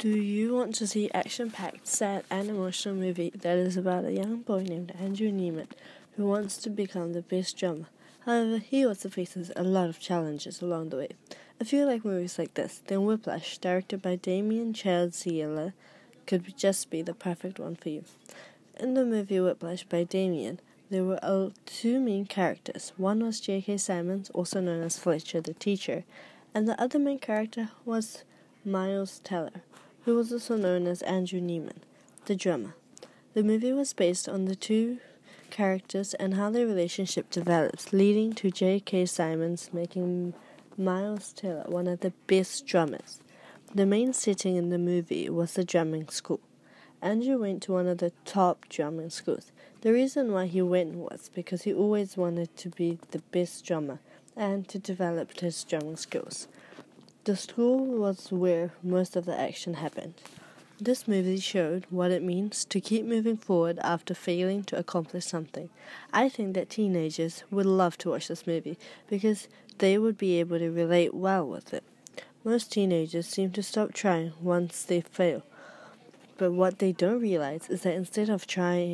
Do you want to see action-packed, sad and emotional movie that is about a young boy named Andrew Neiman who wants to become the best drummer? However, he also faces a lot of challenges along the way. If you like movies like this, then Whiplash, directed by Damien Chazelle, could just be the perfect one for you. In the movie Whiplash by Damien, there were two main characters. One was J.K. Simmons, also known as Fletcher the teacher, and the other main character was Miles Teller, who was also known as Andrew Neiman, the drummer. The movie was based on the two characters and how their relationship develops, leading to J.K. Simmons making Miles Teller one of the best drummers. The main setting in the movie was the drumming school. Andrew went to one of the top drumming schools. The reason why he went was because he always wanted to be the best drummer and to develop his drumming skills. The school was where most of the action happened. This movie showed what it means to keep moving forward after failing to accomplish something. I think that teenagers would love to watch this movie because they would be able to relate well with it. Most teenagers seem to stop trying once they fail. But what they don't realize is that instead of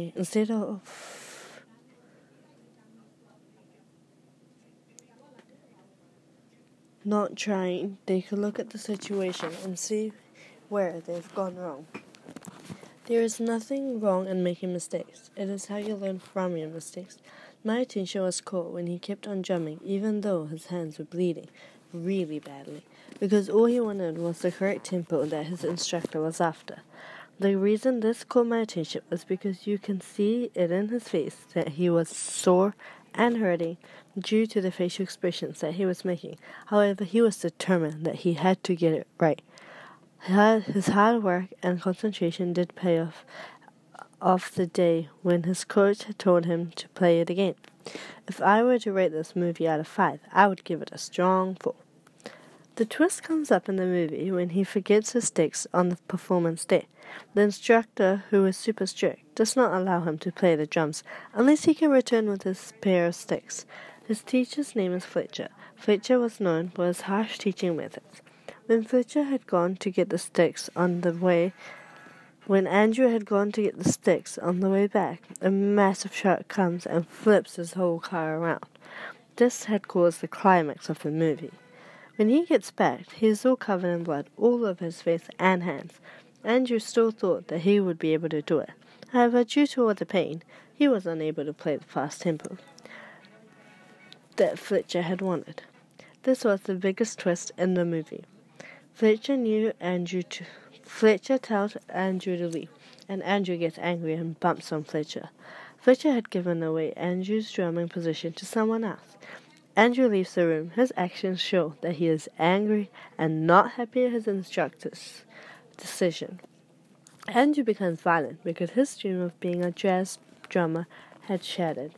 not trying, they could look at the situation and see where they've gone wrong. There is nothing wrong in making mistakes. It is how you learn from your mistakes. My attention was caught when he kept on drumming, even though his hands were bleeding really badly, because all he wanted was the correct tempo that his instructor was after. The reason this caught my attention was because you can see it in his face that he was sore and hurting due to the facial expressions that he was making. However, he was determined that he had to get it right. His hard work and concentration did pay off the day when his coach had told him to play it again. If I were to rate this movie out of 5, I would give it a strong 4. The twist comes up in the movie when he forgets his sticks on the performance day. The instructor, who is super strict, does not allow him to play the drums unless he can return with his pair of sticks. His teacher's name is Fletcher. Fletcher was known for his harsh teaching methods. When Andrew had gone to get the sticks on the way back, a massive shark comes and flips his whole car around. This had caused the climax of the movie. When he gets back, he is all covered in blood all over his face and hands. Andrew still thought that he would be able to do it. However, due to all the pain, he was unable to play the fast tempo that Fletcher had wanted. This was the biggest twist in the movie. Fletcher tells Andrew to leave, and Andrew gets angry and bumps on Fletcher. Fletcher had given away Andrew's drumming position to someone else. Andrew leaves the room. His actions show that he is angry and not happy at his instructor's decision. Andrew becomes violent because his dream of being a jazz drummer had shattered.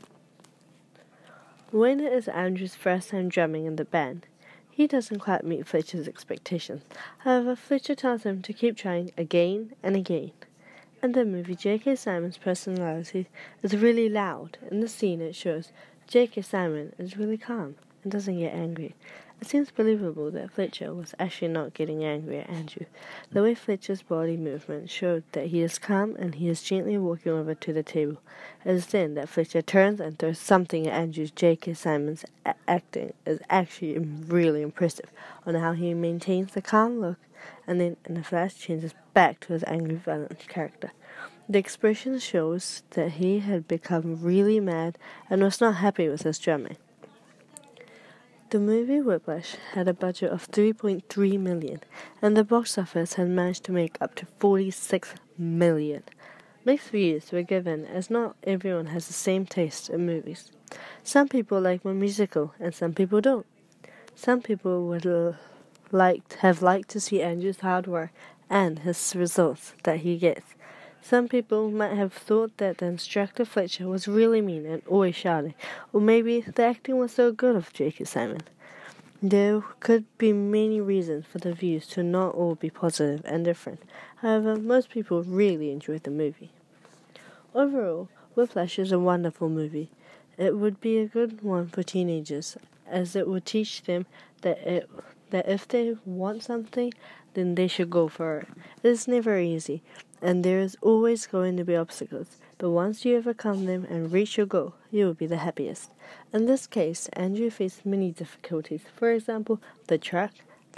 When it is Andrew's first time drumming in the band, he doesn't quite meet Fletcher's expectations. However, Fletcher tells him to keep trying again and again. In the movie, J.K. Simmons' personality is really loud. In the scene, it shows J.K. Simmons is really calm and doesn't get angry. It seems believable that Fletcher was actually not getting angry at Andrew. The way Fletcher's body movement showed that he is calm and he is gently walking over to the table. It is then that Fletcher turns and throws something at Andrew's. J.K. Simmons' acting is actually really impressive on how he maintains the calm look and then in a flash changes back to his angry violent character. The expression shows that he had become really mad and was not happy with his drumming. The movie Whiplash had a budget of $3.3 million, and the box office had managed to make up to $46 million. Mixed reviews were given as not everyone has the same taste in movies. Some people like more musical, and some people don't. Some people would have liked to see Andrew's hard work and his results that he gets. Some people might have thought that the instructor Fletcher was really mean and always shouting, or maybe the acting was so good of J.K. Simmons. There could be many reasons for the views to not all be positive and different. However, most people really enjoyed the movie. Overall, Whiplash is a wonderful movie. It would be a good one for teenagers, as it would teach them that that if they want something, then they should go for it. It is never easy, and there is always going to be obstacles, but once you overcome them and reach your goal, you will be the happiest. In this case, Andrew faced many difficulties. For example, the truck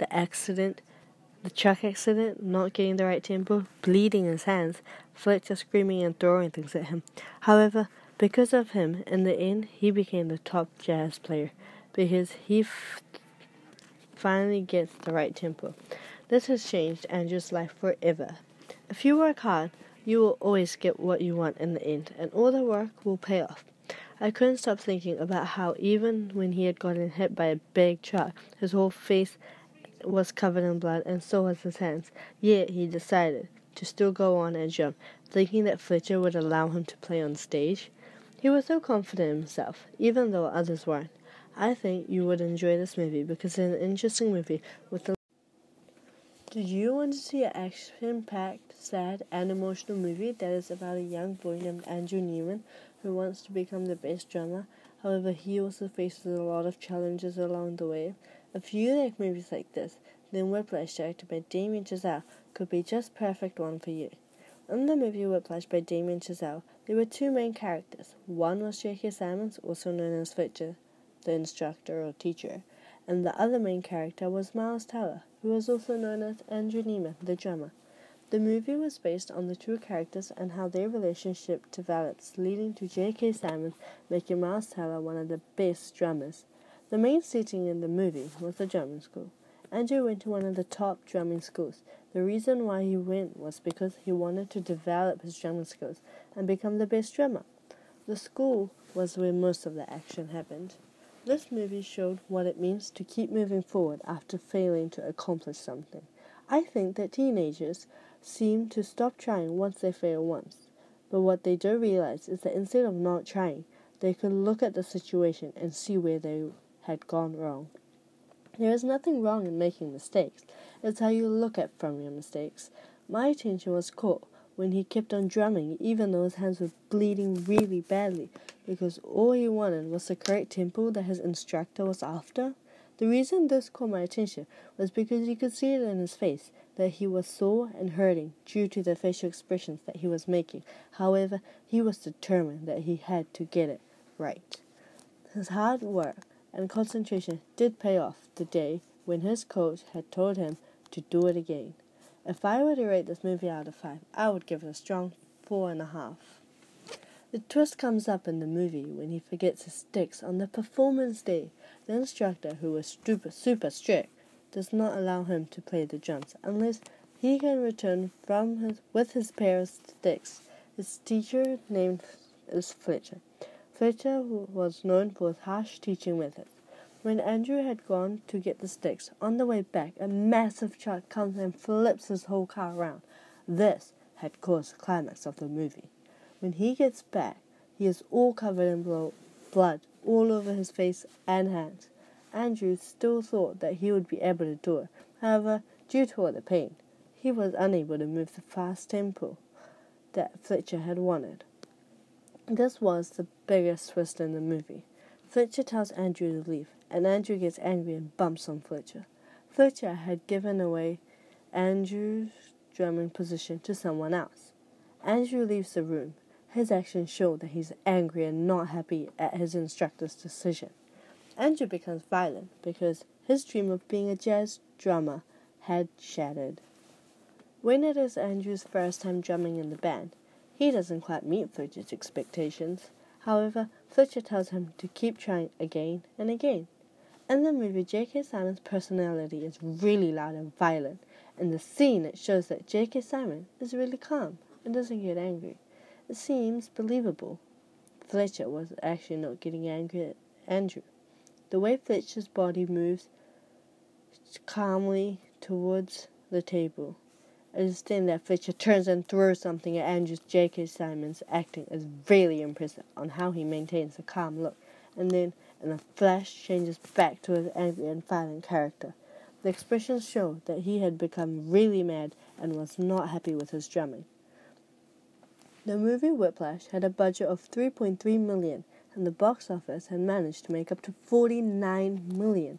accident, not getting the right tempo, bleeding his hands, Fletcher screaming and throwing things at him. However, because of him, in the end, he became the top jazz player, because he finally gets the right tempo. This has changed Andrew's life forever. If you work hard, you will always get what you want in the end, and all the work will pay off. I couldn't stop thinking about how even when he had gotten hit by a big truck, his whole face was covered in blood and so was his hands. Yet he decided to still go on and jump, thinking that Fletcher would allow him to play on stage. He was so confident in himself, even though others weren't. I think you would enjoy this movie because it's an interesting movie with a... Do you want to see an action-packed, sad, and emotional movie that is about a young boy named Andrew Neiman who wants to become the best drummer? However, he also faces a lot of challenges along the way. If you like movies like this, then Whiplash, directed by Damien Chazelle, could be just perfect one for you. In the movie Whiplash by Damien Chazelle, there were two main characters. One was J.K. Simmons, also known as Fletcher, the instructor or teacher, and the other main character was Miles Teller, who was also known as Andrew Neiman, the drummer. The movie was based on the two characters and how their relationship develops, leading to J.K. Simmons making Miles Teller one of the best drummers. The main setting in the movie was the drumming school. Andrew went to one of the top drumming schools. The reason why he went was because he wanted to develop his drumming skills and become the best drummer. The school was where most of the action happened. This movie showed what it means to keep moving forward after failing to accomplish something. I think that teenagers seem to stop trying once they fail once. But what they don't realize is that instead of not trying, they could look at the situation and see where they had gone wrong. There is nothing wrong in making mistakes. It's how you look at from your mistakes. My attention was caught when he kept on drumming even though his hands were bleeding really badly because all he wanted was the correct tempo that his instructor was after. The reason this caught my attention was because you could see it in his face that he was sore and hurting due to the facial expressions that he was making. However, he was determined that he had to get it right. His hard work and concentration did pay off the day when his coach had told him to do it again. If I were to rate this movie out of 5, I would give it a strong 4.5. The twist comes up in the movie when he forgets his sticks on the performance day. The instructor, who was super strict, does not allow him to play the drums unless he can return with his pair of sticks. His teacher name is Fletcher. Fletcher was known for his harsh teaching methods. When Andrew had gone to get the sticks, on the way back, a massive truck comes and flips his whole car around. This had caused the climax of the movie. When he gets back, he is all covered in blood all over his face and hands. Andrew still thought that he would be able to do it. However, due to all the pain, he was unable to move the fast tempo that Fletcher had wanted. This was the biggest twist in the movie. Fletcher tells Andrew to leave, and Andrew gets angry and bumps on Fletcher. Fletcher had given away Andrew's drumming position to someone else. Andrew leaves the room. His actions show that he's angry and not happy at his instructor's decision. Andrew becomes violent because his dream of being a jazz drummer had shattered. When it is Andrew's first time drumming in the band, he doesn't quite meet Fletcher's expectations. However, Fletcher tells him to keep trying again and again. In the movie, J.K. Simmons' personality is really loud and violent. In the scene, it shows that J.K. Simmons is really calm and doesn't get angry. It seems believable. Fletcher was actually not getting angry at Andrew. The way Fletcher's body moves calmly towards the table. It is then that Fletcher turns and throws something at Andrew's. J.K. Simmons' acting is really impressive on how he maintains a calm look, and then in a flash changes back to his angry and violent character. The expressions show that he had become really mad and was not happy with his drumming. The movie Whiplash had a budget of $3.3 million, and the box office had managed to make up to $49 million.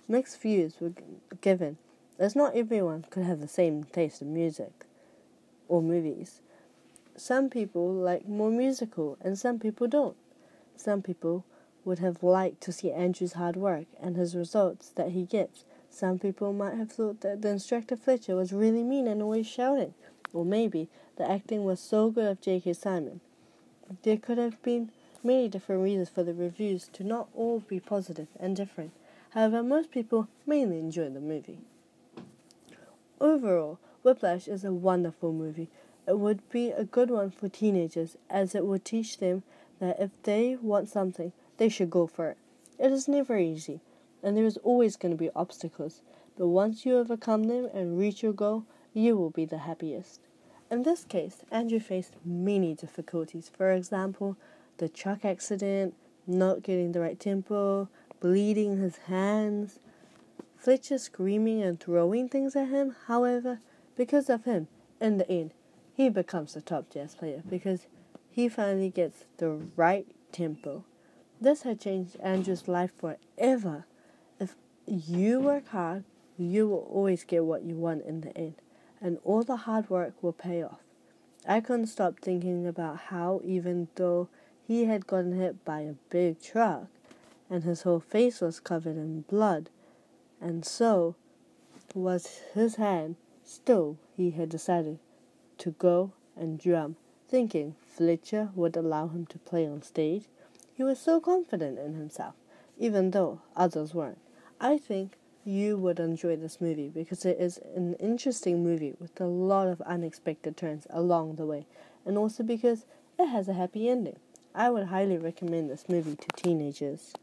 Mixed views were given, as not everyone could have the same taste in music or movies. Some people like more musical and some people don't. Some people would have liked to see Andrew's hard work and his results that he gets. Some people might have thought that the instructor Fletcher was really mean and always shouting. Or maybe the acting was so good of J.K. Simon. There could have been many different reasons for the reviews to not all be positive and different. However, most people mainly enjoy the movie. Overall, Whiplash is a wonderful movie. It would be a good one for teenagers, as it would teach them that if they want something, they should go for it. It is never easy, and there is always going to be obstacles, but once you overcome them and reach your goal, you will be the happiest. In this case, Andrew faced many difficulties. For example, the truck accident, not getting the right tempo, bleeding his hands, Fletcher screaming and throwing things at him. However, because of him, in the end, he becomes a top jazz player because he finally gets the right tempo. This had changed Andrew's life forever. If you work hard, you will always get what you want in the end, and all the hard work will pay off. I couldn't stop thinking about how, even though he had gotten hit by a big truck, and his whole face was covered in blood, and so was his hand, still he had decided to go and drum, thinking Fletcher would allow him to play on stage. He was so confident in himself, even though others weren't. I think you would enjoy this movie because it is an interesting movie with a lot of unexpected turns along the way, and also because it has a happy ending. I would highly recommend this movie to teenagers.